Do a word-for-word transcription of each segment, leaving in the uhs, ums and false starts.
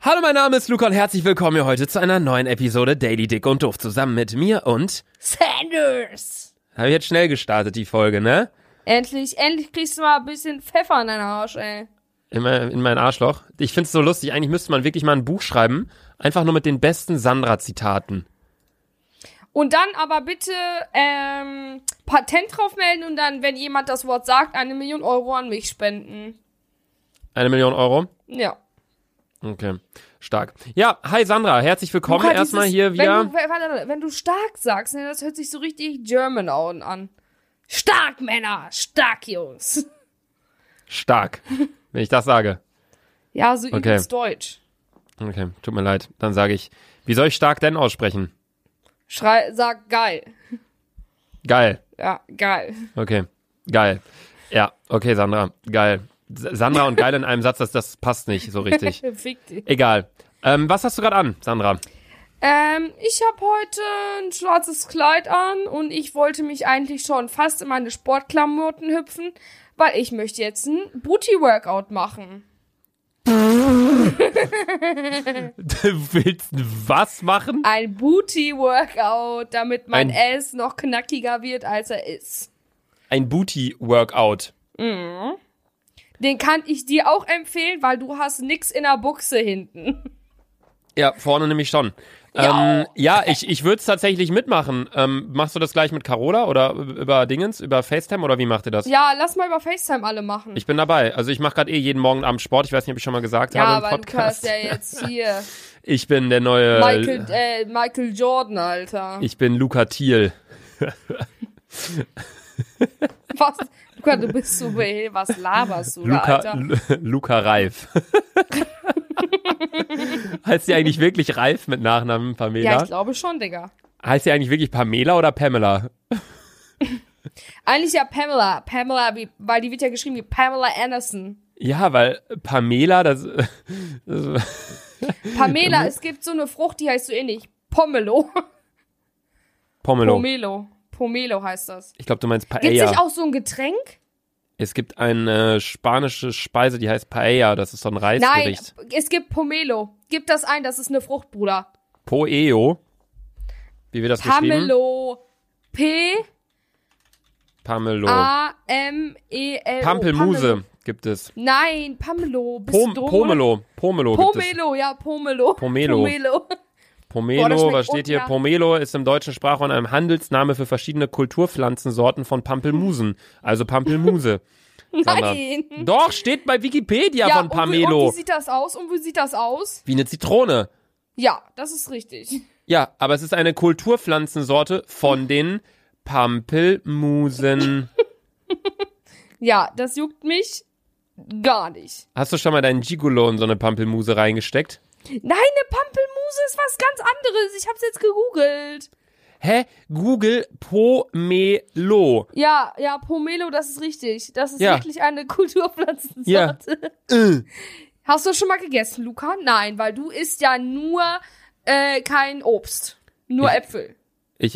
Hallo, mein Name ist Luca und herzlich willkommen hier heute zu einer neuen Episode Daily Dick und Doof zusammen mit mir und Sanders. Habe ich jetzt schnell gestartet, die Folge, ne? Endlich, endlich kriegst du mal ein bisschen Pfeffer in deinen Arsch, ey. In mein, in mein Arschloch. Ich find's so lustig, eigentlich müsste man wirklich mal ein Buch schreiben, einfach nur mit den besten Sandra-Zitaten. Und dann aber bitte ähm, Patent drauf melden und dann, wenn jemand das Wort sagt, eine Million Euro an mich spenden. Eine Million Euro? Ja. Okay, stark. Ja, hi Sandra, herzlich willkommen Luca, erstmal dieses, hier wieder. Wenn du, warte, wenn du stark sagst, ne, das hört sich so richtig German an. Stark, Männer, stark, Jungs. Stark, wenn ich das sage. Ja, so Okay. übelst Deutsch. Okay, tut mir leid. Dann sage ich, wie soll ich stark denn aussprechen? Schrei, sag geil. Geil. Ja, geil. Okay, geil. Ja, okay, Sandra, geil. S- Sandra und geil in einem Satz, das, das passt nicht so richtig. Fick dich. Egal. Ähm, was hast du gerade an, Sandra? Ähm, ich habe heute ein schwarzes Kleid an und ich wollte mich eigentlich schon fast in meine Sportklamotten hüpfen, weil ich möchte jetzt ein Booty-Workout machen. Du willst was machen? Ein Booty-Workout, damit mein Ein- Ass noch knackiger wird, als er ist. Ein Booty-Workout. Mhm. Den kann ich dir auch empfehlen, weil du hast nix in der Buchse hinten. Ja, vorne nämlich schon. Ja. Ähm, ja, ich, ich würde es tatsächlich mitmachen. Ähm, machst du das gleich mit Carola oder über Dingens, über FaceTime oder wie macht ihr das? Ja, lass mal über FaceTime alle machen. Ich bin dabei. Also ich mache gerade eh jeden Morgen Abend Sport. Ich weiß nicht, ob ich schon mal gesagt ja, habe im aber du Podcast. hast ja jetzt hier Ich bin der neue... Michael, äh, Michael Jordan, Alter. Ich bin Luca Thiel. Was? Luca, du bist so behel, was laberst du da, Luca, Alter? Lu- Luca Reif. Heißt sie eigentlich wirklich Reif mit Nachnamen, Pamela? Ja, ich glaube schon, Digga. Heißt sie eigentlich wirklich Pamela oder Pamela? Eigentlich ja Pamela. Pamela, wie, weil die wird ja geschrieben wie Pamela Anderson. Ja, weil Pamela, das... das Pamela, es gibt so eine Frucht, die heißt so ähnlich. Pomelo. Pomelo. Pomelo. Pomelo heißt das. Ich glaube, du meinst Gibt's Paella. nicht auch so ein Getränk? Es gibt eine spanische Speise, die heißt Paella. Das ist so ein Nein, Reisgericht. es gibt Pomelo. Gib das ein, das ist eine Frucht, Bruder. Poeo. Wie wird das geschrieben? Pamelo. P Pamelo. A M E L O. Pampelmuse gibt es. Nein, Pamelo. Bist Pom du dumm, Pomelo. Pomelo gibt es. Pomelo, ja, Pomelo. Pomelo. Pomelo. Boah, Pomelo, das schmeckt was steht hier? unter- Pomelo ist im deutschen Sprachraum ein Handelsname für verschiedene Kulturpflanzensorten von Pampelmusen. Also Pampelmuse. Sandra. Nein. Doch, steht bei Wikipedia Ja, von und wie, Pamelo. und wie sieht das aus? Und wie sieht das aus? Wie eine Zitrone. Ja, das ist richtig. Ja, aber es ist eine Kulturpflanzensorte von den Pampelmusen. Ja, das juckt mich gar nicht. Hast du schon mal deinen Gigolo in so eine Pampelmuse reingesteckt? Nein, eine Pampelmuse ist was ganz anderes. Ich hab's jetzt gegoogelt. Hä? Google Pomelo. Ja, ja, Pomelo, das ist richtig. Das ist Ja. wirklich eine Kulturpflanzensorte. Ja. Äh. Hast du schon mal gegessen, Luca? Nein, weil du isst ja nur äh, kein Obst. Nur Ich- Äpfel. Ich.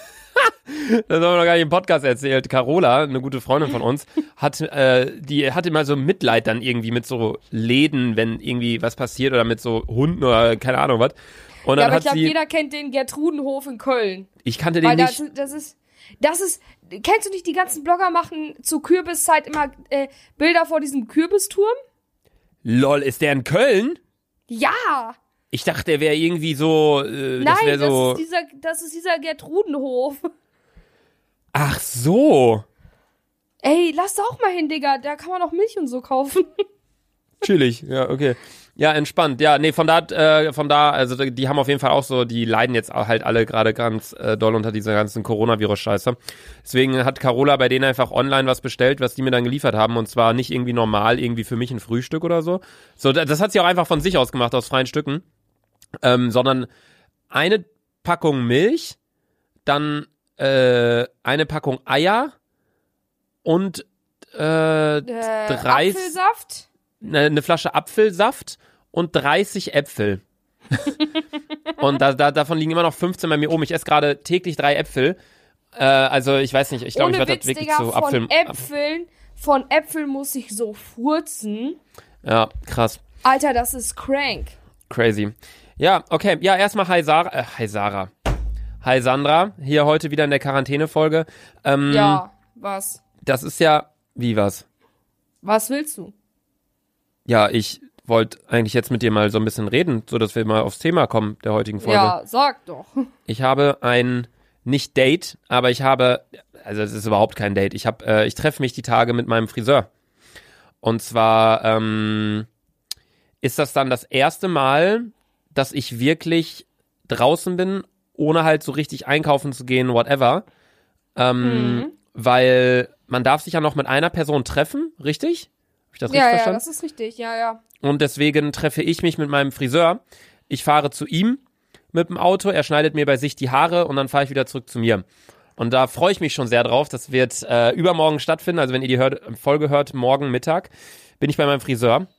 Das haben wir noch gar nicht im Podcast erzählt. Carola, eine gute Freundin von uns, hat, äh, die hatte mal so Mitleid dann irgendwie mit so Läden, wenn irgendwie was passiert oder mit so Hunden oder keine Ahnung was. Und Ja, dann aber ich hat glaube, sie, jeder kennt den Gertrudenhof in Köln. ich kannte den Weil nicht. das, das ist, das ist, kennst du nicht, die ganzen Blogger machen zur Kürbiszeit immer äh, Bilder vor diesem Kürbisturm? Lol, ist der in Köln? Ja! Ich dachte, der wäre irgendwie so, äh, das Nein, wäre das, so. ist dieser, das ist dieser Gertrudenhof. Ach so. Ey, lass da auch mal hin, Digga. Da kann man auch Milch und so kaufen. Chillig, ja, okay. Ja, entspannt. Ja, nee, von da, äh, von da, also die haben auf jeden Fall auch so, die leiden jetzt halt alle gerade ganz äh, doll unter dieser ganzen Coronavirus-Scheiße. Deswegen hat Carola bei denen einfach online was bestellt, was die mir dann geliefert haben. Und zwar nicht irgendwie normal, irgendwie für mich ein Frühstück oder so. So, das hat sie auch einfach von sich aus gemacht, aus freien Stücken. Ähm, sondern eine Packung Milch, dann äh, eine Packung Eier und äh, Äh, dreißig Apfelsaft? eine, eine Flasche Apfelsaft und dreißig Äpfel. Und da, da, davon liegen immer noch fünfzehn bei mir oben. Ich esse gerade täglich drei Äpfel. Äh, also ich weiß nicht, ich glaube, ich Ohne werde Witz, das wirklich Digga, so Apfel... von Äpfeln, von Äpfeln muss ich so furzen. Ja, krass. Alter, das ist crank. Crazy. Ja, okay. Ja, erstmal hi Sarah. Äh, hi Sarah. Hi Sandra. Hier heute wieder in der Quarantäne-Folge. Ähm, Ja, was? Das ist ja... Wie was? Was willst du? Ja, ich wollte eigentlich jetzt mit dir mal so ein bisschen reden, so dass wir mal aufs Thema kommen der heutigen Folge. Ja, sag doch. Ich habe ein, nicht Date, aber ich habe, also es ist überhaupt kein Date. Ich habe, äh, ich treffe mich die Tage mit meinem Friseur. Und zwar ähm, ist das dann das erste Mal, dass ich wirklich draußen bin, ohne halt so richtig einkaufen zu gehen, whatever. Ähm, Mhm. Weil man darf sich ja noch mit einer Person treffen, richtig? Habe ich das richtig Ja, ja, verstanden? das ist richtig, ja, ja. Und deswegen treffe ich mich mit meinem Friseur. Ich fahre zu ihm mit dem Auto, er schneidet mir bei sich die Haare und dann fahre ich wieder zurück zu mir. Und da freue ich mich schon sehr drauf. Das wird äh, übermorgen stattfinden. Also wenn ihr die hört, Folge hört, morgen Mittag bin ich bei meinem Friseur.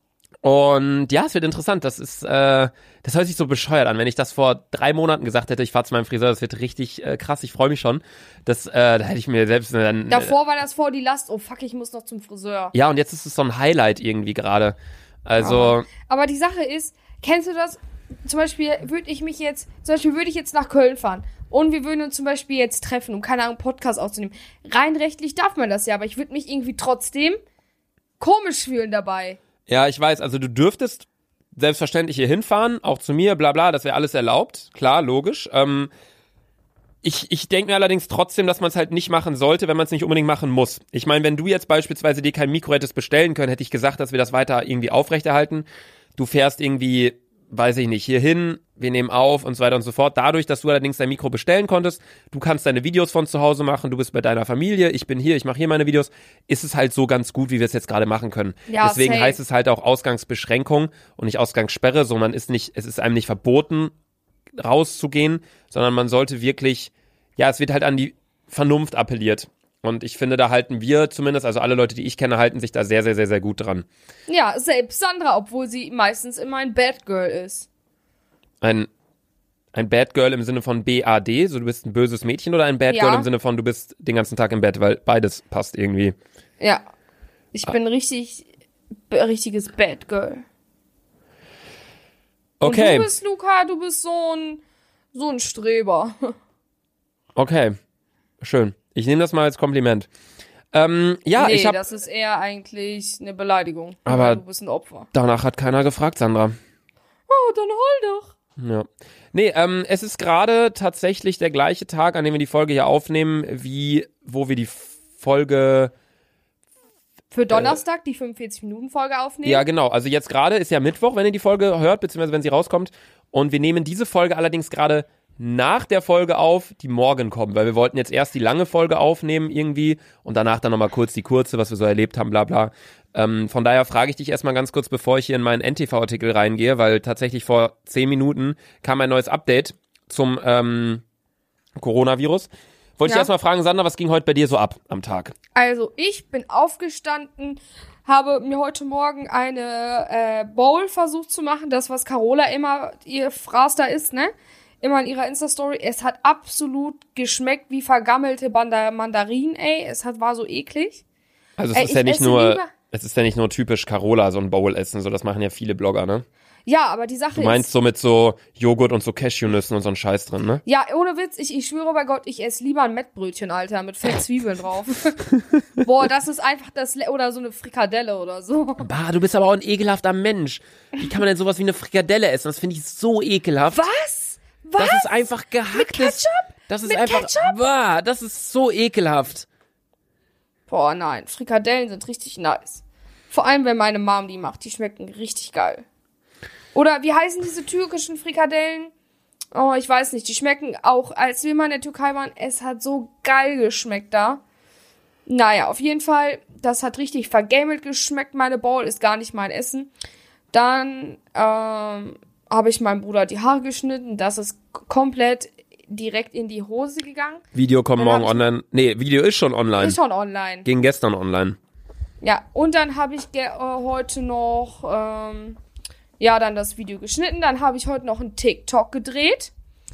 Und ja, es wird interessant. Das ist, äh, das hört sich so bescheuert an. Wenn ich das vor drei Monaten gesagt hätte, ich fahre zu meinem Friseur, das wird richtig äh, krass. Ich freue mich schon. Das, äh, da hätte ich mir selbst dann. Davor war das vor die Last. Oh fuck, ich muss noch zum Friseur. Ja, und jetzt ist es so ein Highlight irgendwie gerade. Also. Aber die Sache ist, kennst du das? Zum Beispiel würde ich mich jetzt, zum Beispiel würde ich jetzt nach Köln fahren und wir würden uns zum Beispiel jetzt treffen, um keine Ahnung, Podcast aufzunehmen. Rein rechtlich darf man das ja, aber ich würde mich irgendwie trotzdem komisch fühlen dabei. Ja, ich weiß, also du dürftest selbstverständlich hier hinfahren, auch zu mir, bla bla, das wäre alles erlaubt, klar, logisch. Ähm, ich ich denke mir allerdings trotzdem, dass man es halt nicht machen sollte, wenn man es nicht unbedingt machen muss. Ich meine, wenn du jetzt beispielsweise dir kein Mikro hättest bestellen können, hätte ich gesagt, dass wir das weiter irgendwie aufrechterhalten. Du fährst irgendwie, weiß ich nicht, hier hin, wir nehmen auf und so weiter und so fort. Dadurch, dass du allerdings dein Mikro bestellen konntest, du kannst deine Videos von zu Hause machen, du bist bei deiner Familie, ich bin hier, ich mache hier meine Videos, ist es halt so ganz gut, wie wir es jetzt gerade machen können. Ja, Deswegen safe. heißt es halt auch Ausgangsbeschränkung und nicht Ausgangssperre, so man ist nicht, es ist einem nicht verboten, rauszugehen, sondern man sollte wirklich, ja, es wird halt an die Vernunft appelliert. Und ich finde, da halten wir zumindest, also alle Leute, die ich kenne, halten sich da sehr, sehr, sehr, sehr gut dran. Ja, selbst Sandra, obwohl sie meistens immer ein Bad Girl ist. Ein, ein Bad Girl im Sinne von B A D, so du bist ein böses Mädchen, oder ein Bad Ja. Girl im Sinne von du bist den ganzen Tag im Bett, weil beides passt irgendwie. Ja. Ich bin richtig, b- richtiges Bad Girl. Okay, Und du bist, Luca, du bist so ein, so ein Streber. okay, schön. Ich nehme das mal als Kompliment. Ähm, ja, nee, ich habe. das ist eher eigentlich eine Beleidigung. Aber- du bist ein Opfer. Danach hat keiner gefragt, Sandra. Oh, dann heul doch. Ja. Nee, ähm, es ist gerade tatsächlich der gleiche Tag, an dem wir die Folge hier aufnehmen, wie wo wir die Folge. Für Donnerstag die fünfundvierzig-Minuten-Folge aufnehmen. Ja, genau. Also jetzt gerade ist ja Mittwoch, wenn ihr die Folge hört, beziehungsweise wenn sie rauskommt. Und wir nehmen diese Folge allerdings gerade nach der Folge auf, die morgen kommt, weil wir wollten jetzt erst die lange Folge aufnehmen irgendwie und danach dann nochmal kurz die kurze, was wir so erlebt haben, bla bla. Ähm, von daher frage ich dich erstmal ganz kurz, bevor ich hier in meinen N T V-Artikel reingehe, weil tatsächlich vor zehn Minuten kam ein neues Update zum ähm, Coronavirus. Wollte ich Ja. erstmal fragen, Sandra, was ging heute bei dir so ab am Tag? Also, ich bin aufgestanden, habe mir heute Morgen eine äh, Bowl versucht zu machen, das, was Carola immer, ihr Fraß da ist, ne? Immer in ihrer Insta-Story. Es hat absolut geschmeckt wie vergammelte Banda- Mandarinen, ey. Es hat, war so eklig. Also es Ey, ist ja ich nicht esse nur, lieber- es ist ja nicht nur typisch Carola, so ein Bowl essen, so das machen ja viele Blogger, ne? Ja, aber die Sache Du meinst ist... so mit so Joghurt und so Cashewnüssen und so ein Scheiß drin, ne? Ja, ohne Witz, ich, ich schwöre bei Gott, ich esse lieber ein Mettbrötchen, Alter, mit fett Zwiebeln drauf. Boah, das ist einfach das... Le oder so eine Frikadelle oder so. Bah, du bist aber auch ein ekelhafter Mensch. Wie kann man denn sowas wie eine Frikadelle essen? Das finde ich so ekelhaft. Was? Was? Das ist einfach gehacktes. Mit Ketchup? Das ist Mit einfach. Ketchup? Bah, das ist so ekelhaft. Boah, nein. Frikadellen sind richtig nice. Vor allem, wenn meine Mom die macht. Die schmecken richtig geil. Oder wie heißen diese türkischen Frikadellen? Oh, ich weiß nicht. Die schmecken auch, als wir mal in der Türkei waren, es hat so geil geschmeckt da. Naja, auf jeden Fall, das hat richtig vergamelt geschmeckt. Meine Bowl ist gar nicht mein Essen. Dann ähm, habe ich meinem Bruder die Haare geschnitten. Das ist k- komplett direkt in die Hose gegangen. Video kommt Dann morgen hab ich- online. Nee, Video ist schon online. Ist schon online. Ging gestern online. Ja, und dann habe ich ge- äh, heute noch, ähm, ja, dann das Video geschnitten. Dann habe ich heute noch einen TikTok gedreht.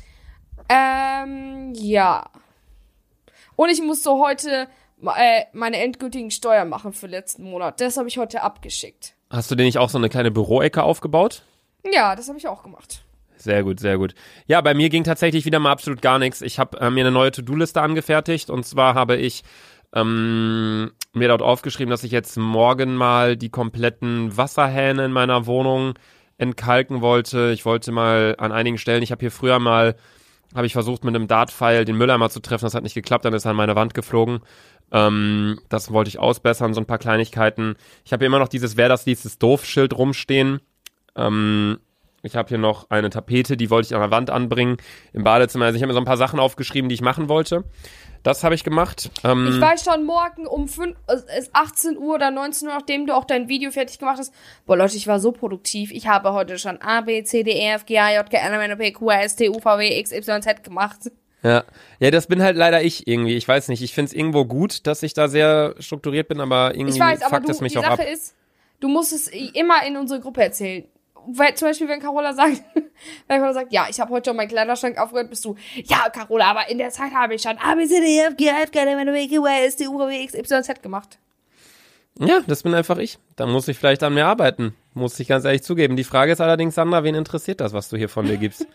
Ähm, ja. Und ich musste heute äh, meine endgültigen Steuern machen für letzten Monat. Das habe ich heute abgeschickt. Hast du dir nicht auch so eine kleine Büroecke aufgebaut? Ja, das habe ich auch gemacht. Sehr gut, sehr gut. Ja, bei mir ging tatsächlich wieder mal absolut gar nichts. Ich habe äh, mir eine neue To-Do-Liste angefertigt und zwar habe ich ähm, mir dort aufgeschrieben, dass ich jetzt morgen mal die kompletten Wasserhähne in meiner Wohnung entkalken wollte. Ich wollte mal an einigen Stellen, ich habe hier früher mal, habe ich versucht mit einem Dartpfeil den Mülleimer zu treffen, das hat nicht geklappt, dann ist er an meine Wand geflogen. Ähm, das wollte ich ausbessern, so ein paar Kleinigkeiten. Ich habe hier immer noch dieses Wer das liest, ist doof Schild rumstehen. Ähm, Ich habe hier noch eine Tapete, die wollte ich an der Wand anbringen im Badezimmer. Also ich habe mir so ein paar Sachen aufgeschrieben, die ich machen wollte. Das habe ich gemacht. Ähm, ich weiß schon, morgen um fünf, äh, ist achtzehn Uhr oder neunzehn Uhr, nachdem du auch dein Video fertig gemacht hast. Boah, Leute, ich war so produktiv. Ich habe heute schon A, B, C, D, E, F, G, H, J, K, L, M, N, O, P, Q, R, S, T, U, V, W, X, Y, Z gemacht. Ja. Ja, das bin halt leider ich irgendwie. Ich weiß nicht, ich finde es irgendwo gut, dass ich da sehr strukturiert bin, aber irgendwie ich weiß, aber fuckt du, es mich die auch Sache ab. ist, du musst es immer in unsere Gruppe erzählen. Weil, zum Beispiel, wenn Carola sagt, wenn Carola sagt, ja, ich habe heute schon meinen Kleiderschrank aufgehört, bist du, ja, Carola, aber in der Zeit habe ich schon A, B, C, D, E, F, G, H, F, G, L, M, N, O, P, Q, R, S, T, U, V, W, X, Y, Z gemacht. Ja, das bin einfach ich. Da muss ich vielleicht an mir arbeiten. Muss ich ganz ehrlich zugeben. Die Frage ist allerdings, Sandra, wen interessiert das, was du hier von dir gibst?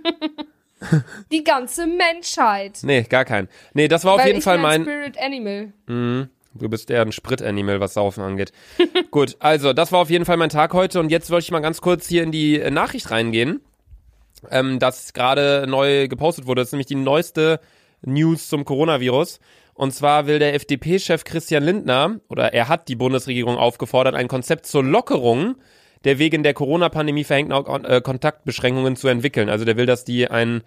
Die ganze Menschheit. Nee, gar keinen. Nee, das war auf Weil jeden ich Fall bin mein... ein Spirit Animal. Mhm. Du bist eher ein Sprit-Animal, was Saufen angeht. Gut, also das war auf jeden Fall mein Tag heute und jetzt wollte ich mal ganz kurz hier in die Nachricht reingehen, ähm, das gerade neu gepostet wurde. Das ist nämlich die neueste News zum Coronavirus. Und zwar will der F D P-Chef Christian Lindner, oder er hat die Bundesregierung aufgefordert, ein Konzept zur Lockerung der wegen der Corona-Pandemie verhängten äh, Kontaktbeschränkungen zu entwickeln. Also der will, dass die ein...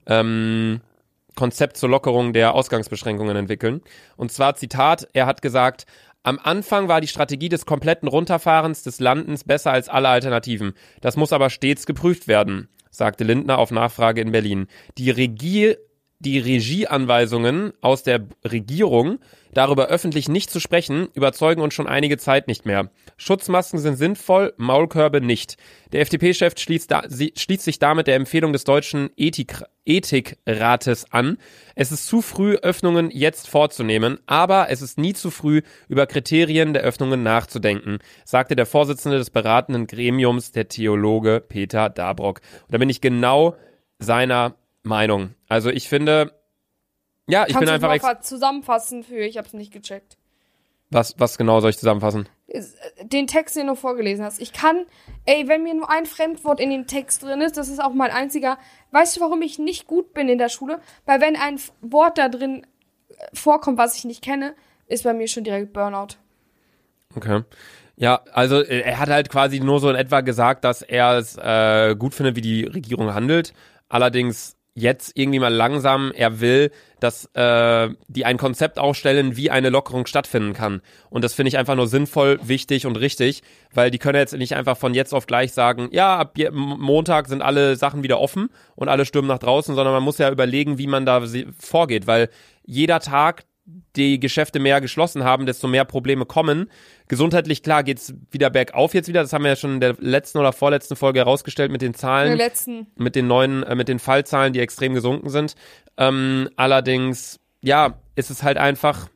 Ähm, Konzept zur Lockerung der Ausgangsbeschränkungen entwickeln. Und zwar, Zitat, er hat gesagt, am Anfang war die Strategie des kompletten Runterfahrens des Landens besser als alle Alternativen. Das muss aber stets geprüft werden, sagte Lindner auf Nachfrage in Berlin. Die Regie, die Regieanweisungen aus der Regierung, darüber öffentlich nicht zu sprechen, überzeugen uns schon einige Zeit nicht mehr. Schutzmasken sind sinnvoll, Maulkörbe nicht. Der F D P-Chef schließt, da, sie, schließt sich damit der Empfehlung des deutschen Ethik, Ethikrates an. Es ist zu früh, Öffnungen jetzt vorzunehmen, aber es ist nie zu früh, über Kriterien der Öffnungen nachzudenken, sagte der Vorsitzende des beratenden Gremiums, der Theologe Peter Dabrock. Und da bin ich genau seiner Meinung. Also ich finde, ja, ich Kannst bin einfach... Kannst du mal zusammenfassen für, ich hab's nicht gecheckt. Was, was genau soll ich zusammenfassen? Den Text, den du vorgelesen hast. Ich kann, ey, wenn mir nur ein Fremdwort in dem Text drin ist, das ist auch mein einziger, weißt du, warum ich nicht gut bin in der Schule? Weil wenn ein Wort da drin vorkommt, was ich nicht kenne, ist bei mir schon direkt Burnout. Okay. Ja, also er hat halt quasi nur so in etwa gesagt, dass er es äh, gut findet, wie die Regierung handelt. Allerdings jetzt irgendwie mal langsam, er will, dass äh, die ein Konzept aufstellen, wie eine Lockerung stattfinden kann. Und das finde ich einfach nur sinnvoll, wichtig und richtig, weil die können jetzt nicht einfach von jetzt auf gleich sagen, ja, ab Montag sind alle Sachen wieder offen und alle stürmen nach draußen, sondern man muss ja überlegen, wie man da vorgeht, weil jeder Tag die Geschäfte mehr geschlossen haben, desto mehr Probleme kommen. Gesundheitlich, klar, geht's wieder bergauf jetzt wieder. Das haben wir ja schon in der letzten oder vorletzten Folge herausgestellt mit den Zahlen. In der letzten. Mit den neuen, äh, mit den Fallzahlen, die extrem gesunken sind. Ähm, allerdings, ja, ist es halt einfach,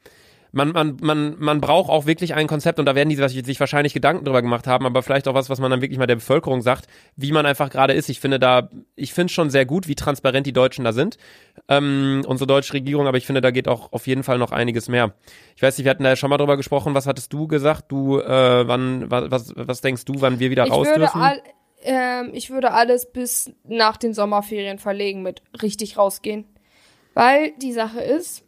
man, man, man, man braucht auch wirklich ein Konzept und da werden die sich wahrscheinlich Gedanken drüber gemacht haben, aber vielleicht auch was, was man dann wirklich mal der Bevölkerung sagt, wie man einfach gerade ist. Ich finde da, ich finde schon sehr gut, wie transparent die Deutschen da sind, ähm, unsere deutsche Regierung, aber ich finde, da geht auch auf jeden Fall noch einiges mehr. Ich weiß nicht, wir hatten da ja schon mal drüber gesprochen, was hattest du gesagt? Du, äh, wann, was, was, was denkst du, wann wir wieder ich raus würde dürfen? All, ähm, ich würde alles bis nach den Sommerferien verlegen mit richtig rausgehen. Weil die Sache ist,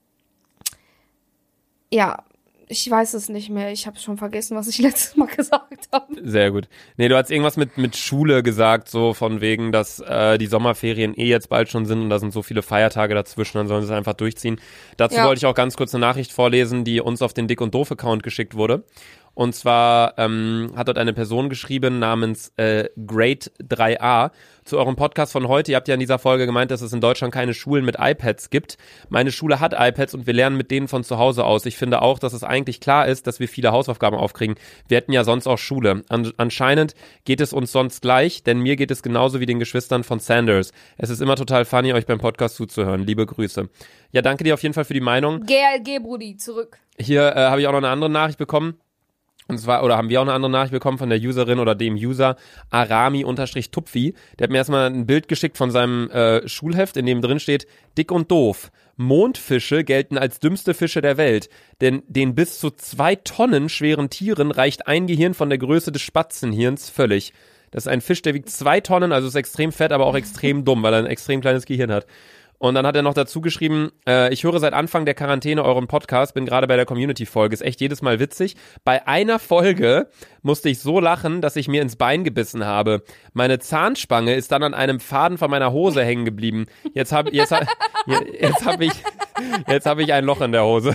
ja, ich weiß es nicht mehr. Ich habe schon vergessen, was ich letztes Mal gesagt habe. Sehr gut. Nee, du hast irgendwas mit mit Schule gesagt, so von wegen, dass äh, die Sommerferien eh jetzt bald schon sind und da sind so viele Feiertage dazwischen, dann sollen sie es einfach durchziehen. Dazu Ja. wollte ich auch ganz kurz eine Nachricht vorlesen, die uns auf den Dick und Doof Account geschickt wurde. Und zwar ähm, hat dort eine Person geschrieben namens äh, Grade drei a zu eurem Podcast von heute. Ihr habt ja in dieser Folge gemeint, dass es in Deutschland keine Schulen mit iPads gibt. Meine Schule hat iPads und wir lernen mit denen von zu Hause aus. Ich finde auch, dass es eigentlich klar ist, dass wir viele Hausaufgaben aufkriegen. Wir hätten ja sonst auch Schule. An- anscheinend geht es uns sonst gleich, denn mir geht es genauso wie den Geschwistern von Sanders. Es ist immer total funny, euch beim Podcast zuzuhören. Liebe Grüße. Ja, danke dir auf jeden Fall für die Meinung. G L G, Brudi, zurück. Hier äh, habe ich auch noch eine andere Nachricht bekommen. Und zwar, oder haben wir auch eine andere Nachricht bekommen von der Userin oder dem User Arami-Tupfi. Der hat mir erstmal ein Bild geschickt von seinem äh, Schulheft, in dem drin steht, dick und doof. Mondfische gelten als dümmste Fische der Welt, denn den bis zu zwei Tonnen schweren Tieren reicht ein Gehirn von der Größe des Spatzenhirns völlig. Das ist ein Fisch, der wiegt zwei Tonnen, also ist extrem fett, aber auch extrem dumm, weil er ein extrem kleines Gehirn hat. Und dann hat er noch dazu geschrieben, äh, ich höre seit Anfang der Quarantäne euren Podcast, bin gerade bei der Community-Folge, ist echt jedes Mal witzig. Bei einer Folge musste ich so lachen, dass ich mir ins Bein gebissen habe. Meine Zahnspange ist dann an einem Faden von meiner Hose hängen geblieben. Jetzt habe jetzt hab, jetzt hab ich, jetzt hab ich ein Loch in der Hose.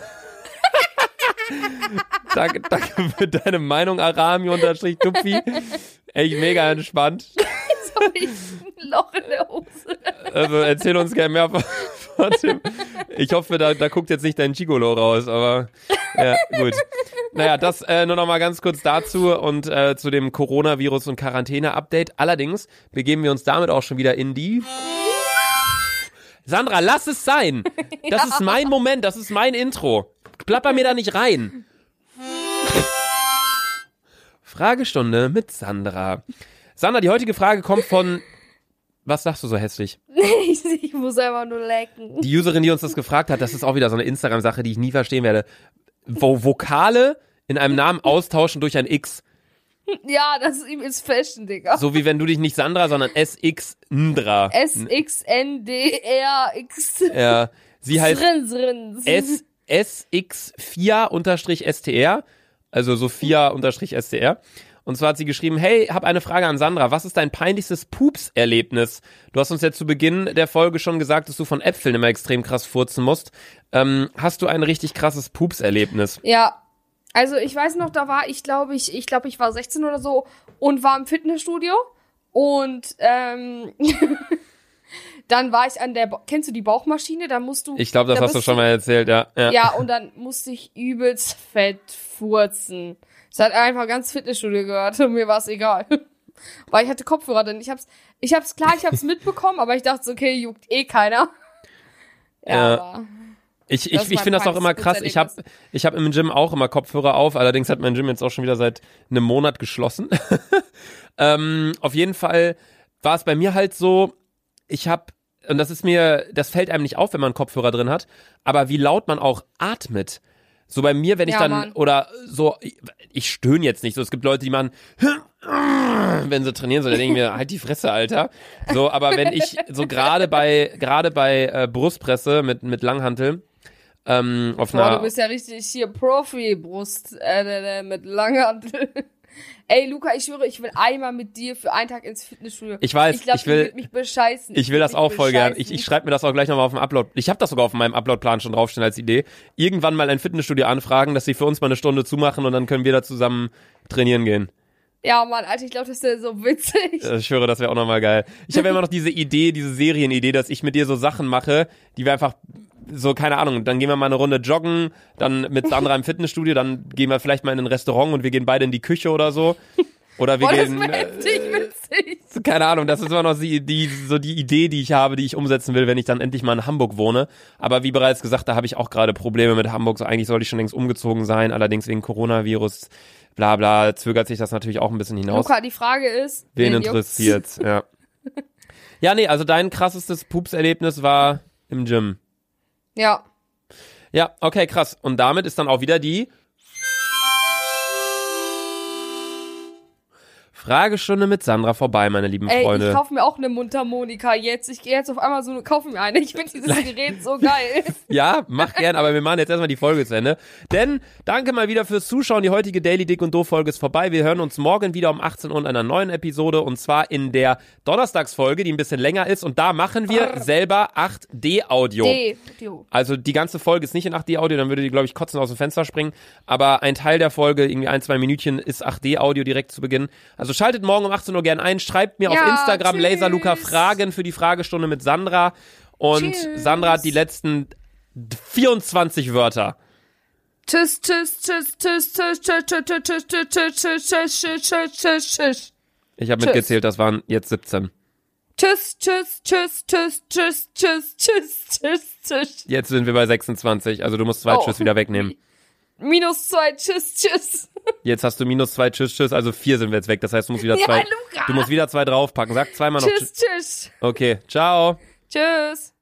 danke, danke für deine Meinung, Arami-Tupfi. Echt mega entspannt. Jetzt habe ich ein Loch in der Hose. Also erzähl uns gerne mehr von, von dem. Ich hoffe, da, da guckt jetzt nicht dein Gigolo raus, aber ja, gut. Naja, das äh, nur noch mal ganz kurz dazu und äh, zu dem Coronavirus- und Quarantäne-Update. Allerdings begeben wir uns damit auch schon wieder in die... Sandra, lass es sein. Das ja. ist mein Moment, das ist mein Intro. Plapper mir da nicht rein. Fragestunde mit Sandra. Sandra, die heutige Frage kommt von... Was sagst du so hässlich? ich, ich muss einfach nur lecken. Die Userin, die uns das gefragt hat, das ist auch wieder so eine Instagram-Sache, die ich nie verstehen werde. Wo Vokale in einem Namen austauschen durch ein X. Ja, das ist ihm ist Fashion, Digga. So wie wenn du dich nicht Sandra, sondern S X Ndra. S X N D R X. Ja, sie heißt Srin, srin. S S X vier S T R, also Sophia S T R. Und zwar hat sie geschrieben, hey, hab eine Frage an Sandra. Was ist dein peinlichstes Pups-Erlebnis? Du hast uns ja zu Beginn der Folge schon gesagt, dass du von Äpfeln immer extrem krass furzen musst. Ähm, hast du ein richtig krasses Pups-Erlebnis? Ja, also ich weiß noch, da war ich, glaube ich, ich glaube, ich war sechzehn oder so und war im Fitnessstudio. Und ähm, dann war ich an der, ba- kennst du die Bauchmaschine? Da musst du... Ich glaube, das da hast du bist schon mal erzählt, ja. Ja, Ja, und dann musste ich übelst fett furzen. Es hat einfach ganz Fitnessstudio gehört und mir war es egal. Weil ich hatte Kopfhörer drin. Ich hab's, ich hab's, klar, ich hab's mitbekommen, aber ich dachte so, okay, juckt eh keiner. Ja, Ja. aber... Ich, Das ich, ist ich mein finde das auch immer peinlichstes krass. Ich habe ich hab im Gym auch immer Kopfhörer auf. Allerdings hat mein Gym jetzt auch schon wieder seit einem Monat geschlossen. ähm, auf jeden Fall war es bei mir halt so, ich habe, und das ist mir, das fällt einem nicht auf, wenn man Kopfhörer drin hat, aber wie laut man auch atmet. So bei mir, wenn ich Ja, dann, Mann. oder so, ich, ich stöhne jetzt nicht so. Es gibt Leute, die machen, wenn sie trainieren, so, dann denke ich mir, halt die Fresse, Alter. So, aber wenn ich so gerade bei, gerade bei äh, Brustpresse mit, mit Langhantel, ähm, auf Boah, einer, du bist ja richtig hier Profi-Brust äh, mit Langhantel. Ey, Luca, ich schwöre, ich will einmal mit dir für einen Tag ins Fitnessstudio. Ich weiß, ich, glaub, ich will, du mich bescheißen. ich will das mich auch voll gern. bescheißen. Ich, ich schreibe mir das auch gleich nochmal auf dem Upload. Ich habe das sogar auf meinem Uploadplan schon draufstehen als Idee. Irgendwann mal ein Fitnessstudio anfragen, dass sie für uns mal eine Stunde zumachen und dann können wir da zusammen trainieren gehen. Ja, Mann, Alter, ich glaube, das wäre so witzig. Ich schwöre, das wäre auch nochmal geil. Ich habe ja immer noch diese Idee, diese Serienidee, dass ich mit dir so Sachen mache, die wir einfach so, keine Ahnung, dann gehen wir mal eine Runde joggen, dann mit Sandra im Fitnessstudio, dann gehen wir vielleicht mal in ein Restaurant und wir gehen beide in die Küche oder so. Oder wir Boah, das gehen, wäre heftig witzig. äh, keine Ahnung, das ist immer noch die, die, so die Idee, die ich habe, die ich umsetzen will, wenn ich dann endlich mal in Hamburg wohne. Aber wie bereits gesagt, da habe ich auch gerade Probleme mit Hamburg. So eigentlich sollte ich schon längst umgezogen sein, allerdings wegen Coronavirus, bla bla, zögert sich das natürlich auch ein bisschen hinaus. Luca, die Frage ist, Wen wen interessiert's, ja. Ja, nee, also dein krassestes Pups-Erlebnis war im Gym. Ja. Ja, okay, krass. Und damit ist dann auch wieder die Fragestunde mit Sandra vorbei, meine lieben Ey, Freunde. ich kaufe mir auch eine Mundharmonika jetzt. Ich gehe jetzt auf einmal so eine, kaufe mir eine. Ich finde dieses Gerät so geil. Ja, mach gern, aber wir machen jetzt erstmal die Folge zu Ende. Denn, danke mal wieder fürs Zuschauen. Die heutige Daily Dick und Doof Folge ist vorbei. Wir hören uns morgen wieder um achtzehn Uhr in einer neuen Episode. Und zwar in der Donnerstagsfolge, die ein bisschen länger ist. Und da machen wir Arr. selber acht D Audio. D. Also die ganze Folge ist nicht in acht D Audio, dann würde die, glaube ich, kotzen aus dem Fenster springen. Aber ein Teil der Folge, irgendwie ein, zwei Minütchen, ist acht D Audio direkt zu Beginn. Also schaltet morgen um achtzehn Uhr gern ein. Schreibt mir ja, auf Instagram tschüss. Laserluca Fragen für die Fragestunde mit Sandra. Und Tschüss. Sandra hat die letzten vierundzwanzig Wörter. Tschüss, tschüss, tschüss, tschüss, tschüss, tschüss, tschüss, tschüss, tschüss, tschüss, tschüss, tschüss, tschüss, tschüss. Ich habe mitgezählt, das waren jetzt siebzehn. Tschüss, tschüss, tschüss, tschüss, tschüss, tschüss, tschüss, tschüss, tschüss. Jetzt sind wir bei sechsundzwanzig, also du musst zwei Oh. Tschüss wieder wegnehmen. Minus zwei, tschüss, tschüss. Jetzt hast du minus zwei, tschüss, tschüss, also vier sind wir jetzt weg. Das heißt, du musst wieder Ja, zwei, Luca. du musst wieder zwei draufpacken. Sag zweimal noch Tschüss, tschüss. Okay, ciao. Tschüss.